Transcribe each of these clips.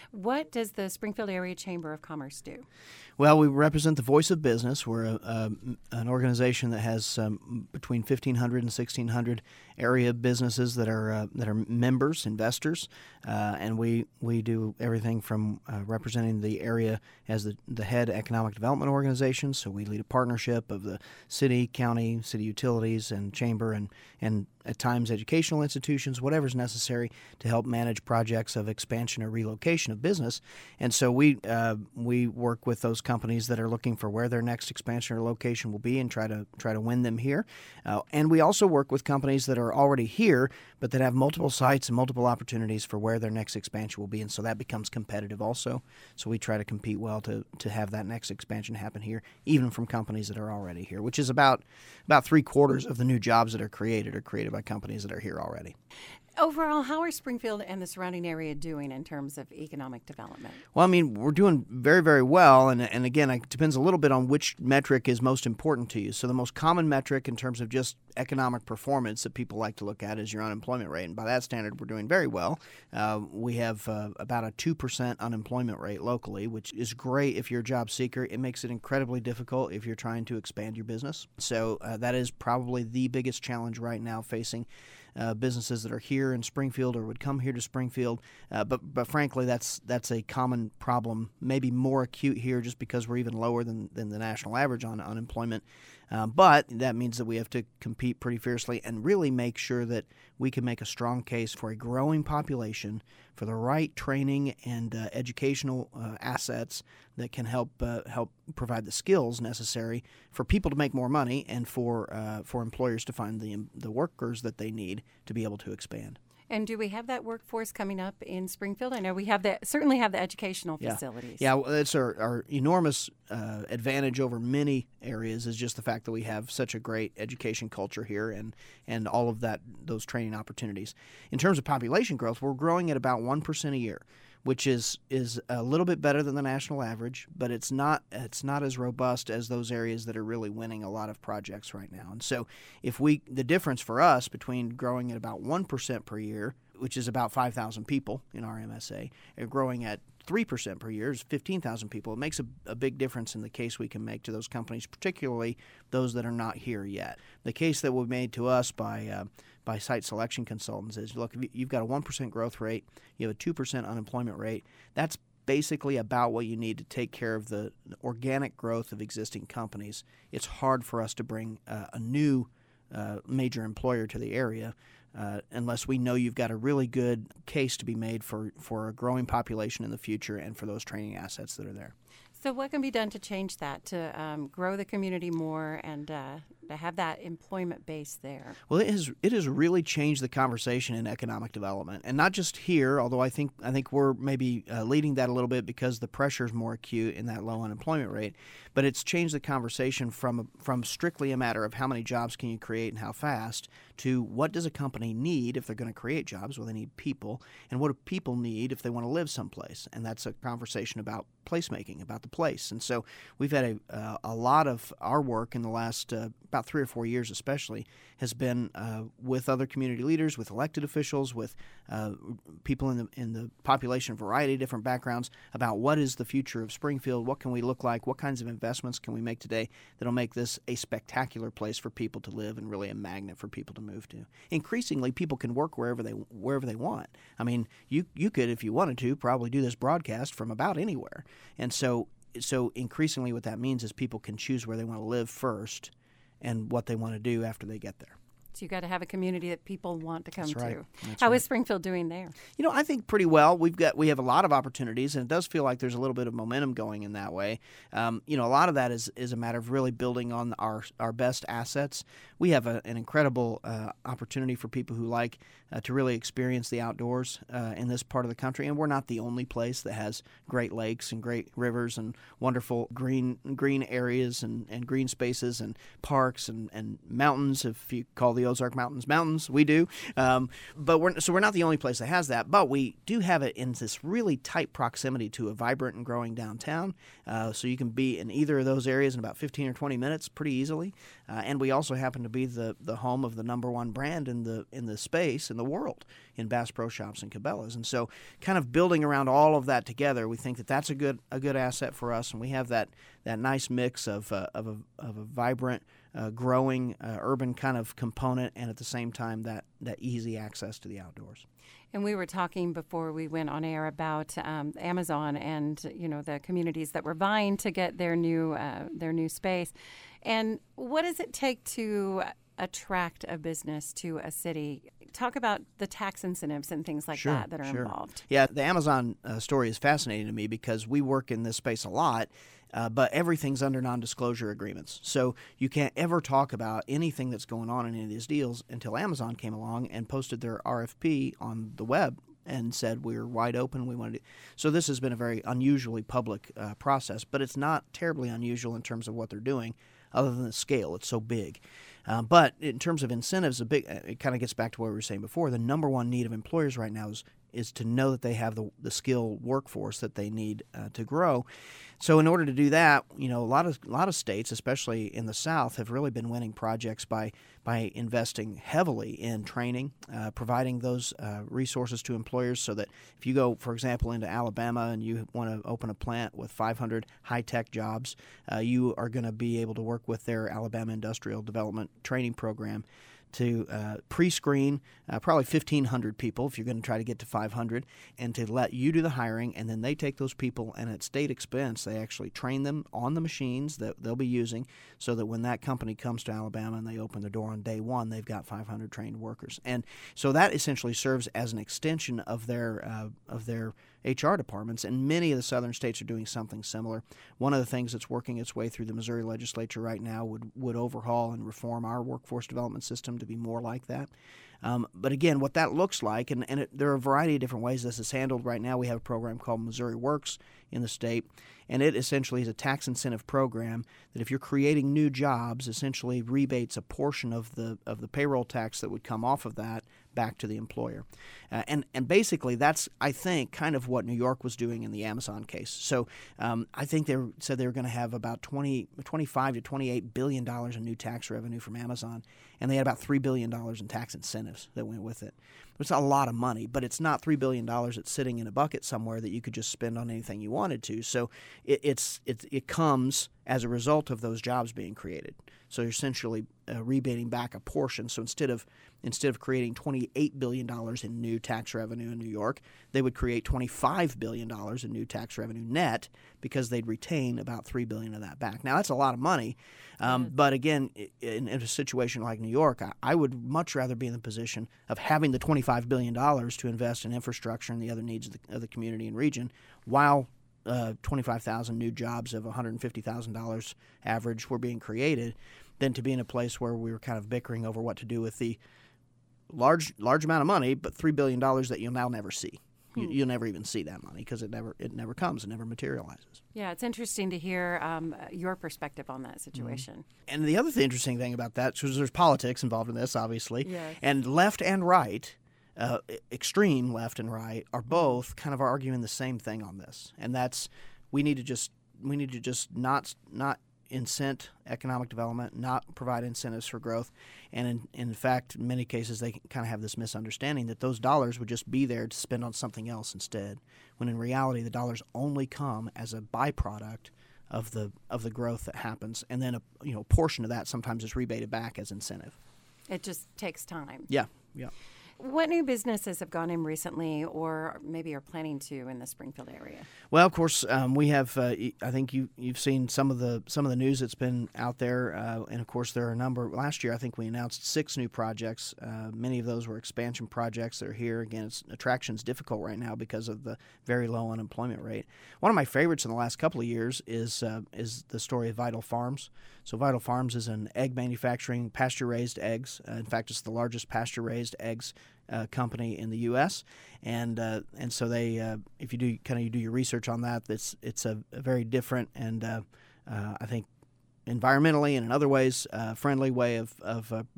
What does the Springfield Area Chamber of Commerce do? Well, we represent the voice of business. We're an organization that has between 1,500 and 1,600 area businesses that are members, investors, and we do everything from representing the area as the head economic development organization. So we lead a partnership of the city, county, city utilities, and chamber, and at times educational institutions, whatever's necessary to help manage projects of expansion or relocation of business. And so we work with those companies that are looking for where their next expansion or location will be and try to win them here. And we also work with companies that are already here, but that have multiple sites and multiple opportunities for where their next expansion will be. And so that becomes competitive also. So we try to compete well to have that next expansion happen here, even from companies that are already here, which is about 3/4 of the new jobs that are created by companies that are here already. Overall, how are Springfield and the surrounding area doing in terms of economic development? Well, I mean, we're doing very, very well. And again, it depends a little bit on which metric is most important to you. So the most common metric in terms of just economic performance that people like to look at is your unemployment rate. And by that standard, we're doing very well. We have about a 2% unemployment rate locally, which is great if you're a job seeker. It makes it incredibly difficult if you're trying to expand your business. So that is probably the biggest challenge right now facing businesses that are here in Springfield or would come here to Springfield. But frankly, that's a common problem, maybe more acute here just because we're even lower than the national average on unemployment. But that means that we have to compete pretty fiercely and really make sure that we can make a strong case for a growing population, for the right training and educational assets that can help provide the skills necessary for people to make more money and for employers to find the workers that they need to be able to expand. And do we have that workforce coming up in Springfield? I know we certainly have the educational facilities. Yeah, well, that's our enormous advantage over many areas is just the fact that we have such a great education culture here and all of those training opportunities. In terms of population growth, we're growing at about 1% a year, which is a little bit better than the national average, but it's not as robust as those areas that are really winning a lot of projects right now. And so the difference for us between growing at about 1% per year, which is about 5,000 people in our MSA, and growing at 3% per year is 15,000 people. It makes a big difference in the case we can make to those companies, particularly those that are not here yet. The case that was made to us by site selection consultants is, look, if you've got a 1% growth rate, you have a 2% unemployment rate, that's basically about what you need to take care of the organic growth of existing companies. It's hard for us to bring a new major employer to the area unless we know you've got a really good case to be made for a growing population in the future and for those training assets that are there. So what can be done to change that, to grow the community more and to have that employment base there? Well, it has really changed the conversation in economic development, and not just here. Although I think we're maybe leading that a little bit because the pressure is more acute in that low unemployment rate. But it's changed the conversation from strictly a matter of how many jobs can you create and how fast to what does a company need if they're going to create jobs? Well, they need people, and what do people need if they want to live someplace? And that's a conversation about placemaking, about the place. And so we've had a lot of our work in the last about 3 or 4 years especially has been with other community leaders, with elected officials, with people in the population, a variety of different backgrounds about what is the future of Springfield, what can we look like, what kinds of investments can we make today that'll make this a spectacular place for people to live and really a magnet for people to move to. Increasingly, people can work wherever they want. I mean, you could, if you wanted to, probably do this broadcast from about anywhere. And so increasingly what that means is people can choose where they want to live first and what they want to do after they get there. So you've got to have a community that people want to come to. How is Springfield doing there? I think pretty well. We have a lot of opportunities, and it does feel like there's a little bit of momentum going in that way. A lot of that is a matter of really building on our best assets. We have an incredible opportunity for people who like to really experience the outdoors in this part of the country, and we're not the only place that has great lakes and great rivers and wonderful green areas and green spaces and parks and mountains, if you call these the Ozark Mountains. We do. But we're not the only place that has that. But we do have it in this really tight proximity to a vibrant and growing downtown. So you can be in either of those areas in about 15 or 20 minutes pretty easily. And we also happen to be the home of the number one brand in the space in the world in Bass Pro Shops and Cabela's. And so kind of building around all of that together, we think that that's a good asset for us. And we have that nice mix of a vibrant, growing urban kind of component, and at the same time that easy access to the outdoors. And we were talking before we went on air about Amazon and the communities that were vying to get their new space. And what does it take to attract a business to a city? Talk about the tax incentives and things like that are involved. Yeah, the Amazon story is fascinating to me because we work in this space a lot. But everything's under non-disclosure agreements. So you can't ever talk about anything that's going on in any of these deals until Amazon came along and posted their RFP on the web and said, we're wide open, we want to do. So this has been a very unusually public process, but it's not terribly unusual in terms of what they're doing, other than the scale. It's so big. But in terms of incentives, it kind of gets back to what we were saying before. The number one need of employers right now is to know that they have the skilled workforce that they need to grow. So in order to do that, a lot of states, especially in the South, have really been winning projects by investing heavily in training, providing those resources to employers, so that if you go, for example, into Alabama and you want to open a plant with 500 high-tech jobs, you are going to be able to work with their Alabama Industrial Development Training Program to pre-screen probably 1,500 people if you're going to try to get to 500, and to let you do the hiring, and then they take those people, and at state expense, they actually train them on the machines that they'll be using, so that when that company comes to Alabama and they open the door on day one, they've got 500 trained workers. And so that essentially serves as an extension of their HR departments, and many of the southern states are doing something similar. One of the things that's working its way through the Missouri legislature right now would overhaul and reform our workforce development system to be more like that. But again, what that looks like, and there are a variety of different ways this is handled. Right now we have a program called Missouri Works in the state, and it essentially is a tax incentive program that if you're creating new jobs, essentially rebates a portion of the payroll tax that would come off of that back to the employer. And basically that's, I think, kind of what New York was doing in the Amazon case. So I think they said they were going to have about $25 to $28 billion in new tax revenue from Amazon, and they had about $3 billion in tax incentives that went with it. It's a lot of money, but it's not $3 billion that's sitting in a bucket somewhere that you could just spend on anything you wanted to. So it comes as a result of those jobs being created. So you're essentially rebating back a portion. So instead of creating $28 billion in new tax revenue in New York, they would create $25 billion in new tax revenue net, because they'd retain about $3 billion of that back. Now, that's a lot of money. But again, in a situation like New York, I would much rather be in the position of having the $25 billion to invest in infrastructure and the other needs of the community and region, while 25,000 new jobs of $150,000 average were being created, than to be in a place where we were kind of bickering over what to do with the large amount of money, but $3 billion that you'll now never see. You'll never even see that money, because it never comes, it never materializes. Yeah, it's interesting to hear your perspective on that situation. Mm-hmm. And the other interesting thing about that, because there's politics involved in this, obviously, yes. And left and right, extreme left and right, are both kind of arguing the same thing on this, and that's we need to just not incent economic development, not provide incentives for growth. And in fact, in many cases, they kind of have this misunderstanding that those dollars would just be there to spend on something else instead, when in reality, the dollars only come as a byproduct of the growth that happens. And then a portion of that sometimes is rebated back as incentive. It just takes time. Yeah. What new businesses have gone in recently, or maybe are planning to, in the Springfield area? Well, of course, we have. I think you've seen some of the news that's been out there, and of course there are a number. Last year, I think we announced 6 new projects. Many of those were expansion projects that are here. Again, attraction's difficult right now because of the very low unemployment rate. One of my favorites in the last couple of years is the story of Vital Farms. So Vital Farms is an egg manufacturing, pasture-raised eggs. In fact, it's the largest pasture-raised eggs company in the U.S. And so they, if you do your research on that, it's a very different and I think environmentally and in other ways friendly way of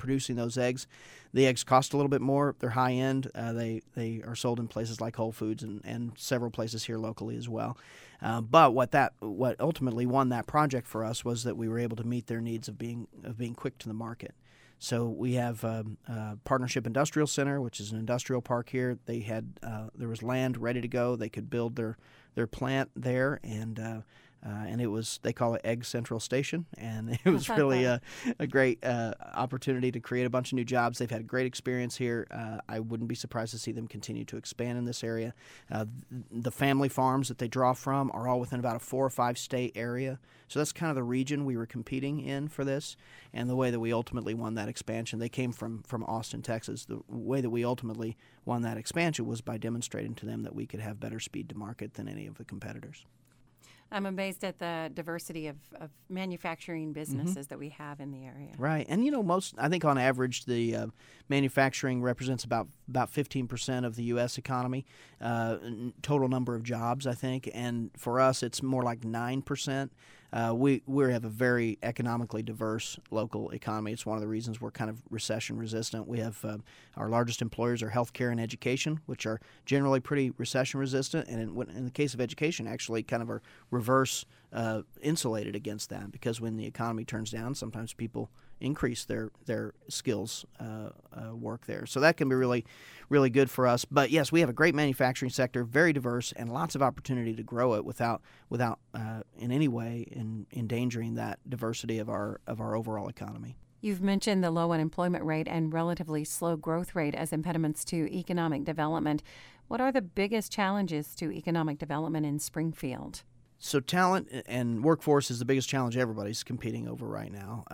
producing those eggs. The eggs cost a little bit more. They're high end. They are sold in places like Whole Foods and several places here locally as well. But what ultimately won that project for us was that we were able to meet their needs of being quick to the market. So we have Partnership Industrial Center, which is an industrial park here. They had there was land ready to go. They could build their plant there, and it was, they call it Egg Central Station, and it was really a great opportunity to create a bunch of new jobs. They've had a great experience here. I wouldn't be surprised to see them continue to expand in this area. The family farms that they draw from are all within about a 4 or 5 state area. So that's kind of the region we were competing in for this, and the way that we ultimately won that expansion. They came from Austin, Texas. The way that we ultimately won that expansion was by demonstrating to them that we could have better speed to market than any of the competitors. I'm amazed at the diversity of manufacturing businesses that we have in the area. Right. And, I think on average, the manufacturing represents about 15% of the U.S. economy, total number of jobs, I think. And for us, it's more like 9%. We have a very economically diverse local economy. It's one of the reasons we're kind of recession resistant. We have our largest employers are healthcare and education, which are generally pretty recession resistant. And in the case of education, actually kind of are reverse insulated against that, because when the economy turns down, sometimes people increase their skills work there. So that can be really, really good for us. But yes, we have a great manufacturing sector, very diverse, and lots of opportunity to grow it without in any way endangering that diversity of our overall economy. You've mentioned the low unemployment rate and relatively slow growth rate as impediments to economic development. What are the biggest challenges to economic development in Springfield? So talent and workforce is the biggest challenge everybody's competing over right now.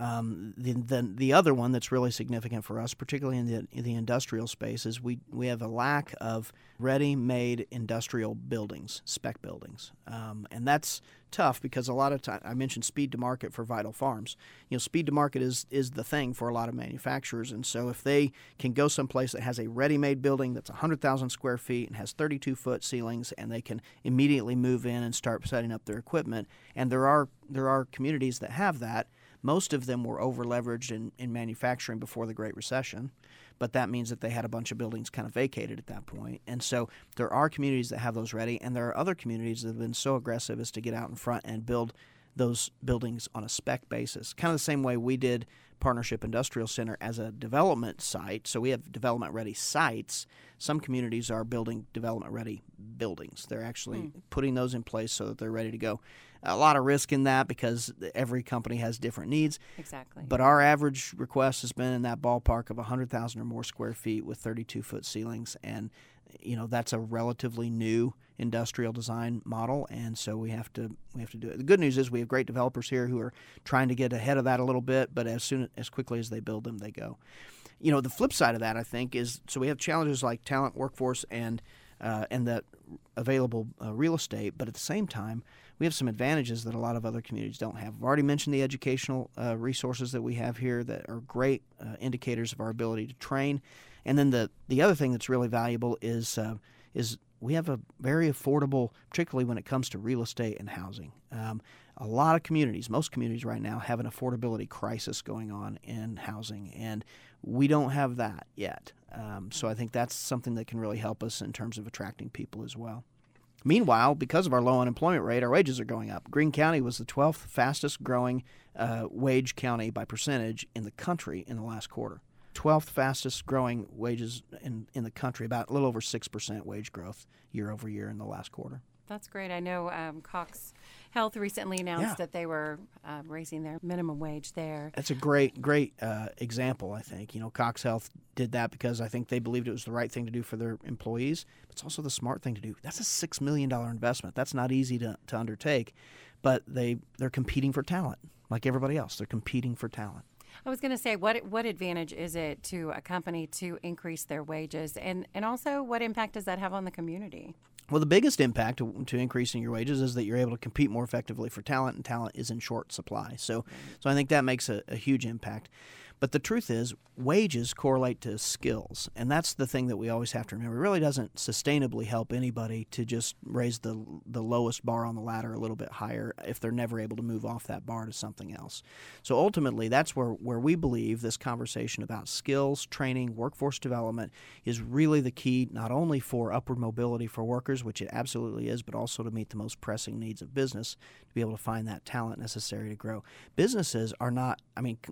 The other one that's really significant for us, particularly in the industrial space, is we have a lack of ready-made industrial buildings, spec buildings, and that's tough because a lot of time I mentioned speed to market for Vital Farms. Speed to market is the thing for a lot of manufacturers, and so if they can go someplace that has a ready-made building that's 100,000 square feet and has 32-foot ceilings, and they can immediately move in and start setting up their equipment, and there are communities that have that. Most of them were over-leveraged in manufacturing before the Great Recession, but that means that they had a bunch of buildings kind of vacated at that point. And so there are communities that have those ready, and there are other communities that have been so aggressive as to get out in front and build those buildings on a spec basis, kind of the same way we did Partnership Industrial Center as a development site. So we have development-ready sites. Some communities are building development-ready buildings. They're actually putting those in place so that they're ready to go. A lot of risk in that because every company has different needs. Exactly. But our average request has been in that ballpark of 100,000 or more square feet with 32-foot ceilings, and that's a relatively new industrial design model, and so we have to do it. The good news is we have great developers here who are trying to get ahead of that a little bit, but as quickly as they build them, they go. The flip side of that, I think, is so we have challenges like talent, workforce, and that available real estate, but at the same time, we have some advantages that a lot of other communities don't have. I've already mentioned the educational resources that we have here that are great indicators of our ability to train. And then the other thing that's really valuable is we have a very affordable, particularly when it comes to real estate and housing. A lot of communities, most communities right now, have an affordability crisis going on in housing, and we don't have that yet. So I think that's something that can really help us in terms of attracting people as well. Meanwhile, because of our low unemployment rate, our wages are going up. Greene County was the 12th fastest growing wage county by percentage in the country in the last quarter. 12th fastest growing wages in the country, about a little over 6% wage growth year over year in the last quarter. That's great. I know Cox Health recently announced that they were raising their minimum wage there. That's a great example, I think. Cox Health did that because I think they believed it was the right thing to do for their employees. But it's also the smart thing to do. That's a $6 million investment. That's not easy to undertake, but they're competing for talent like everybody else. They're competing for talent. I was going to say, what advantage is it to a company to increase their wages? And also, what impact does that have on the community? Well, the biggest impact to increasing your wages is that you're able to compete more effectively for talent, and talent is in short supply. So I think that makes a huge impact. But the truth is, wages correlate to skills, and that's the thing that we always have to remember. It really doesn't sustainably help anybody to just raise the lowest bar on the ladder a little bit higher if they're never able to move off that bar to something else. So ultimately, that's where we believe this conversation about skills, training, workforce development is really the key, not only for upward mobility for workers, which it absolutely is, but also to meet the most pressing needs of business, to be able to find that talent necessary to grow. Businesses are not,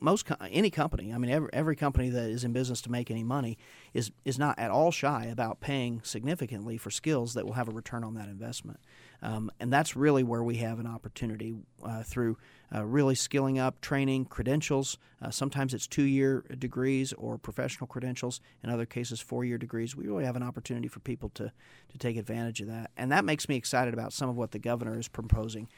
any company, every company that is in business to make any money is not at all shy about paying significantly for skills that will have a return on that investment. And that's really where we have an opportunity through really skilling up, training, credentials. Sometimes it's 2-year degrees or professional credentials. In other cases, 4-year degrees. We really have an opportunity for people to take advantage of that. And that makes me excited about some of what the governor is proposing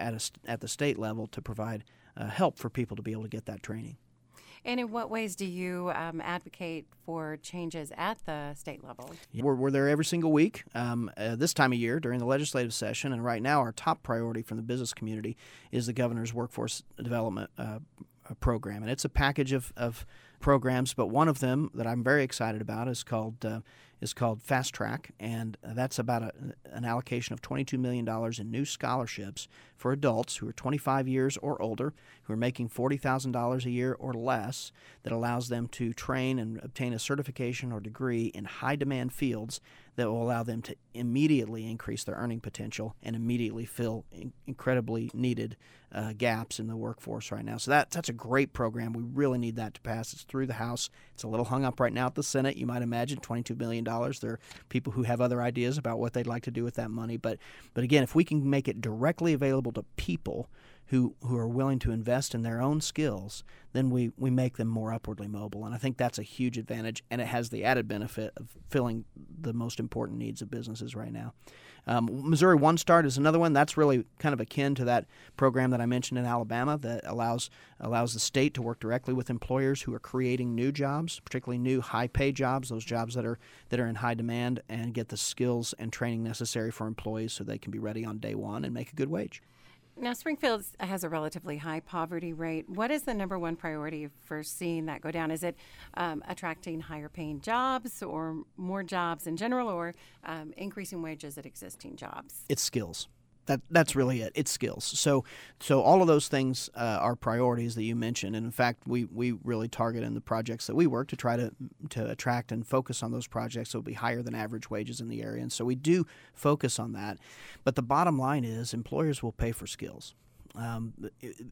at the state level to provide help for people to be able to get that training. And in what ways do you advocate for changes at the state level? We're there every single week this time of year during the legislative session, and right now our top priority from the business community is the governor's workforce development program. And it's a package of programs, but one of them that I'm very excited about is called Fast Track, and that's about an allocation of $22 million in new scholarships for adults who are 25 years or older, who are making $40,000 a year or less, that allows them to train and obtain a certification or degree in high-demand fields that will allow them to immediately increase their earning potential and immediately fill incredibly needed gaps in the workforce right now. So that's a great program. We really need that to pass. It's through the House. It's a little hung up right now at the Senate. You might imagine $22 billion. There are people who have other ideas about what they'd like to do with that money. But again, if we can make it directly available to people who are willing to invest in their own skills, then we make them more upwardly mobile. And I think that's a huge advantage, and it has the added benefit of filling the most important needs of businesses right now. Missouri One Start is another one. That's really kind of akin to that program that I mentioned in Alabama that allows the state to work directly with employers who are creating new jobs, particularly new high-pay jobs, those jobs that are in high demand, and get the skills and training necessary for employees so they can be ready on day one and make a good wage. Now, Springfield has a relatively high poverty rate. What is the number one priority for seeing that go down? Is it attracting higher paying jobs or more jobs in general, or increasing wages at existing jobs? It's skills. That's really it. It's skills. So all of those things are priorities that you mentioned. And in fact, we really target in the projects that we work to try to attract and focus on those projects that will be higher than average wages in the area. And so we do focus on that. But the bottom line is employers will pay for skills. And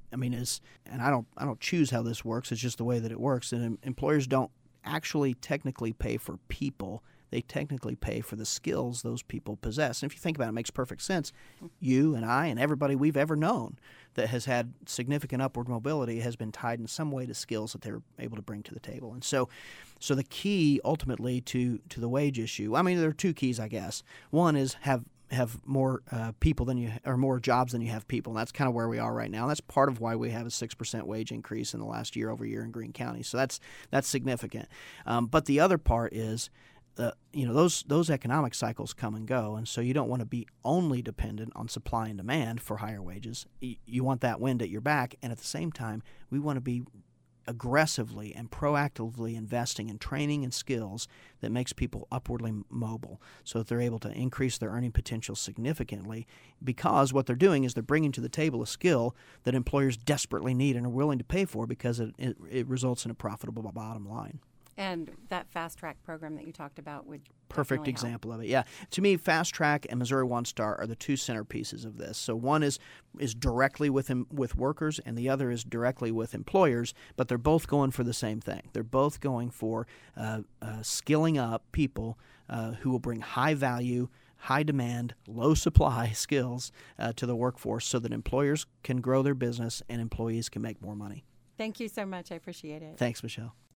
I don't choose how this works. It's just the way that it works. And employers don't actually technically pay for people. They technically pay for the skills those people possess. And if you think about it, it makes perfect sense. You and I and everybody we've ever known that has had significant upward mobility has been tied in some way to skills that they're able to bring to the table. And so the key ultimately to the wage issue, there are two keys, I guess. One is have more people than you, or more jobs than you have people. And that's kind of where we are right now. And that's part of why we have a 6% wage increase in the last year over year in Greene County. So that's significant. But the other part is, those economic cycles come and go, and so you don't want to be only dependent on supply and demand for higher wages. You want that wind at your back, and at the same time, we want to be aggressively and proactively investing in training and skills that makes people upwardly mobile so that they're able to increase their earning potential significantly, because what they're doing is they're bringing to the table a skill that employers desperately need and are willing to pay for because it results in a profitable bottom line. And that Fast Track program that you talked about would perfect example of it. Yeah, to me, Fast Track and Missouri One Start are the two centerpieces of this. So one is directly with workers, and the other is directly with employers. But they're both going for the same thing. They're both going for skilling up people who will bring high value, high demand, low supply skills to the workforce, so that employers can grow their business and employees can make more money. Thank you so much. I appreciate it. Thanks, Michelle.